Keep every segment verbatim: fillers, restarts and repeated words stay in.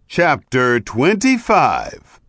Chapter twenty-five.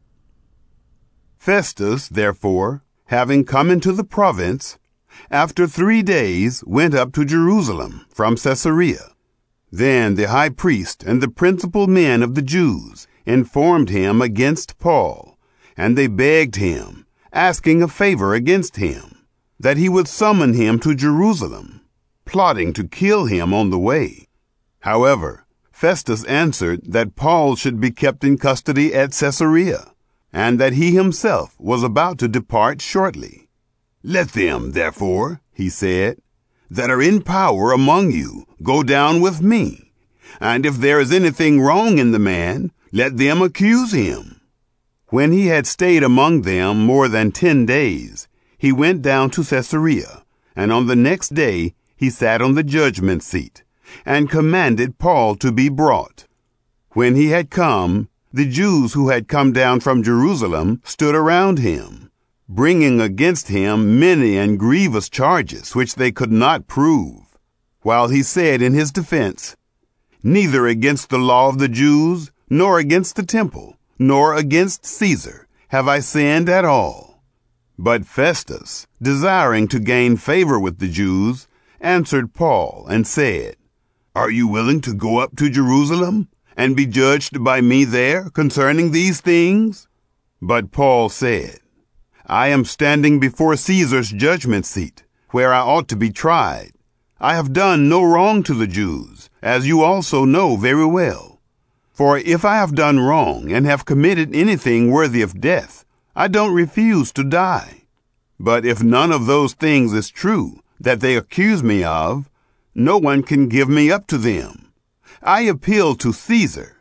Festus, therefore, having come into the province, after three days went up to Jerusalem from Caesarea. Then the high priest and the principal men of the Jews informed him against Paul, and they begged him, asking a favor against him, that he would summon him to Jerusalem, plotting to kill him on the way. However, Festus answered that Paul should be kept in custody at Caesarea, and that he himself was about to depart shortly. "Let them, therefore," he said, "that are in power among you go down with me, and if there is anything wrong in the man, let them accuse him." When he had stayed among them more than ten days, he went down to Caesarea, and on the next day he sat on the judgment seat, and commanded Paul to be brought. When he had come, the Jews who had come down from Jerusalem stood around him, bringing against him many and grievous charges which they could not prove, while he said in his defense, "Neither against the law of the Jews, nor against the temple, nor against Caesar have I sinned at all." But Festus, desiring to gain favor with the Jews, answered Paul and said, "Are you willing to go up to Jerusalem and be judged by me there concerning these things?" But Paul said, "I am standing before Caesar's judgment seat, where I ought to be tried. I have done no wrong to the Jews, as you also know very well. For if I have done wrong and have committed anything worthy of death, I don't refuse to die. But if none of those things is true that they accuse me of, no one can give me up to them. I appeal to Caesar."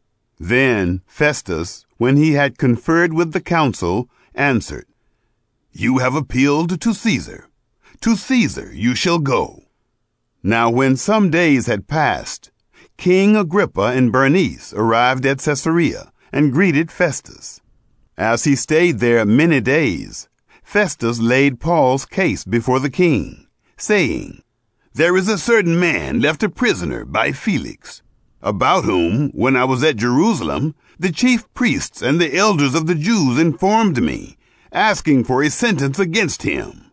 Then Festus, when he had conferred with the council, answered, "You have appealed to Caesar. To Caesar you shall go." Now when some days had passed, King Agrippa and Bernice arrived at Caesarea and greeted Festus. As he stayed there many days, Festus laid Paul's case before the king, saying, "There is a certain man left a prisoner by Felix, about whom, when I was at Jerusalem, the chief priests and the elders of the Jews informed me, asking for a sentence against him.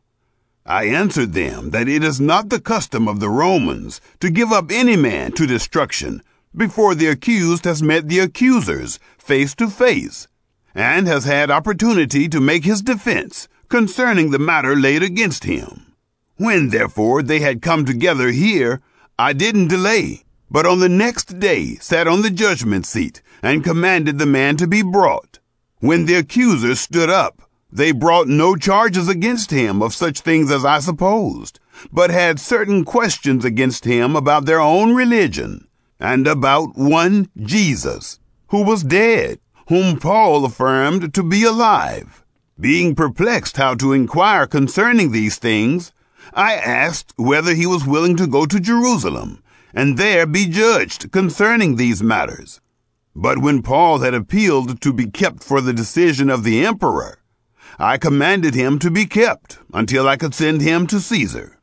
I answered them that it is not the custom of the Romans to give up any man to destruction before the accused has met the accusers face to face, and has had opportunity to make his defense concerning the matter laid against him. When, therefore, they had come together here, I didn't delay, but on the next day sat on the judgment seat and commanded the man to be brought. When the accusers stood up, they brought no charges against him of such things as I supposed, but had certain questions against him about their own religion, and about one Jesus, who was dead, whom Paul affirmed to be alive. Being perplexed how to inquire concerning these things, I asked whether he was willing to go to Jerusalem, and there be judged concerning these matters. But when Paul had appealed to be kept for the decision of the emperor, I commanded him to be kept until I could send him to Caesar."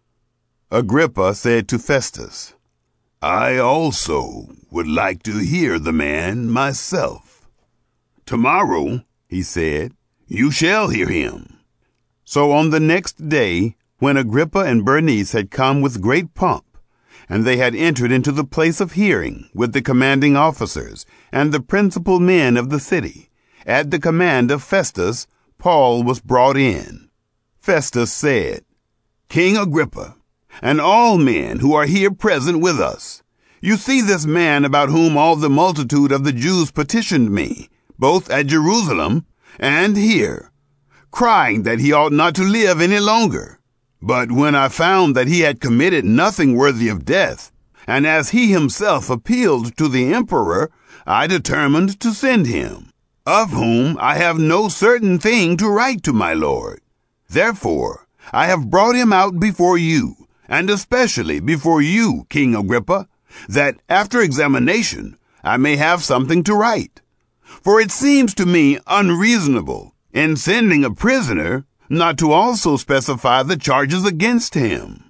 Agrippa said to Festus, "I also would like to hear the man myself." "Tomorrow," he said, "you shall hear him." So on the next day, when Agrippa and Bernice had come with great pomp, and they had entered into the place of hearing with the commanding officers and the principal men of the city, at the command of Festus, Paul was brought in. Festus said, "King Agrippa, and all men who are here present with us, you see this man about whom all the multitude of the Jews petitioned me, both at Jerusalem and here, crying that he ought not to live any longer. But when I found that he had committed nothing worthy of death, and as he himself appealed to the emperor, I determined to send him, of whom I have no certain thing to write to my lord. Therefore, I have brought him out before you, and especially before you, King Agrippa, that after examination I may have something to write. For it seems to me unreasonable, in sending a prisoner, not to also specify the charges against him."